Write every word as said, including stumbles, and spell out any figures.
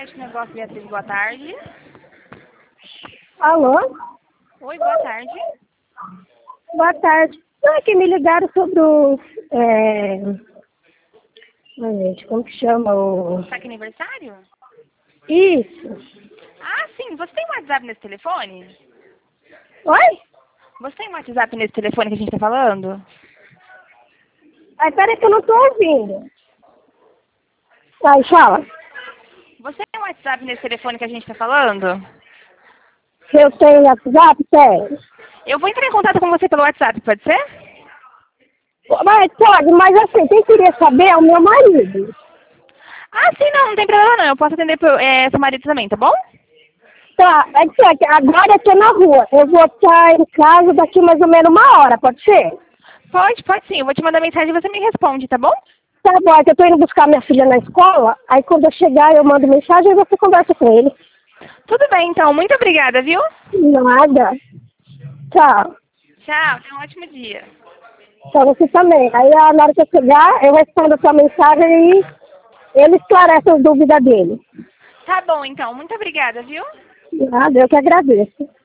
Caixa de Negócio, Beatriz, boa tarde. Alô? Oi, boa tarde. Boa tarde. Não, é que me ligaram sobre o... É... Ai, gente, como que chama o... Tá aqui aniversário? Isso. Ah, sim. Você tem um WhatsApp nesse telefone? Oi? Você tem um WhatsApp nesse telefone que a gente tá falando? Ai, peraí que eu não tô ouvindo. Ai, fala. Você tem um WhatsApp nesse telefone que a gente tá falando? Se eu tenho WhatsApp, tem. Eu vou entrar em contato com você pelo WhatsApp, pode ser? Mas pode, mas assim, quem queria saber é o meu marido. Ah, sim, não, não tem problema não. Eu posso atender pro, é, seu marido também, tá bom? Tá, é que é que agora eu tô na rua. Eu vou estar em casa daqui mais ou menos uma hora, pode ser? Pode, pode sim. Eu vou te mandar mensagem e você me responde, tá bom? Tá bom, é que eu tô indo buscar minha filha na escola, aí quando eu chegar eu mando mensagem e você conversa com ele. Tudo bem, então. Muito obrigada, viu? Nada. Tchau. Tchau, tenha um ótimo dia. Pra você também. Aí na hora que eu chegar, eu respondo a sua mensagem e ele esclarece as dúvidas dele. Tá bom, então. Muito obrigada, viu? Nada, eu que agradeço.